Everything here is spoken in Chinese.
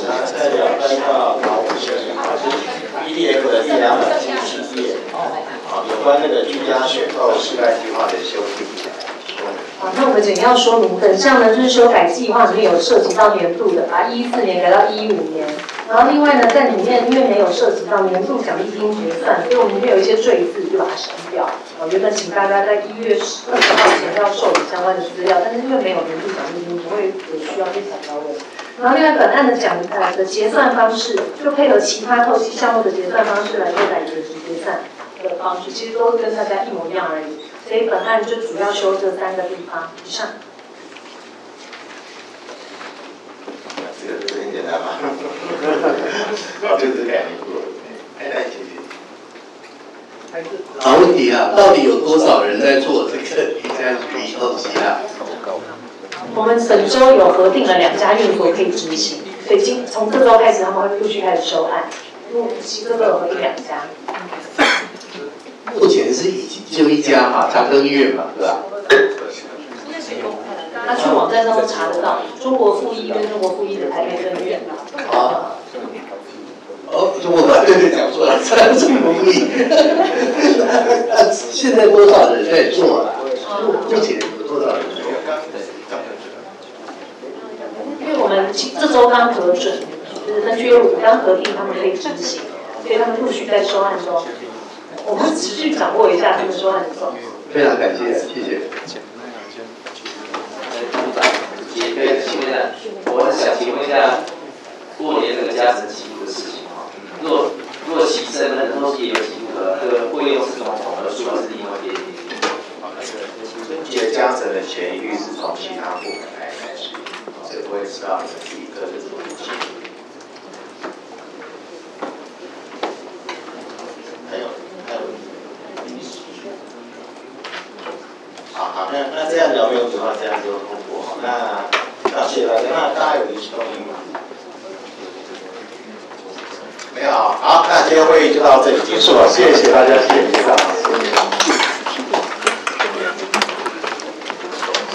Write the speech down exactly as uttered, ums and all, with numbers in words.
那再聊到考五十 E D F 的第两百七十四页，啊，有关那个居家选购世代计划的修订。 好，那我们简要说明，本项呢就是修改计划里面有涉及到年度的，把一四年改到一五年。然后另外呢，在里面因为没有涉及到年度奖励金决算，所以我们里面有一些赘字就把它删掉。哦，原本请大家在一月二十号前要受理相关的资料，但是因为没有年度奖励金，不会有需要去采到问。然后另外本案的奖呃的结算方式，就配合其他透析项目的结算方式来修改结值结算的方式，其实都跟大家一模一样而已。所以本案就主要修这三个地方。以上。 这个这个很简单嘛，好，这是改名过。哎，来继续。 好问题啊，到底有多少人在做这个居家居透析啊？ 我们本周有核定了两家院所可以执行，所以今从这周开始他们会陆续开始收案，目前这个有核定两家。 目前是已经就一家嘛，长庚医院嘛，对吧？ 他去网站上都查得到，中国附医跟中国附医的台北分院。 啊。哦，中国对对讲错了，中国附医。现在多少人在做啊？目前有多少人做？ 因为我们这周刚核准，就是分区业务刚核定，他们可以执行，所以他们陆续在收案中。我们持续掌握一下他们收案的状况。 非常感谢，谢谢。 对，请问一下，我想请问一下，过年这个家庭记录的事情哈，若若其身份都是也有记录的，这个费用是从统合数还是另外给你？ 春节加成的钱一律是从其他部门来来处理，所以不会知道你们自己个人怎么记录。还有还有。好好，那那这样聊没有主要这样就通过。那那谢谢大家。那大家有临时动议吗？没有。好，那今天会议就到这里结束了，谢谢大家，谢谢领导。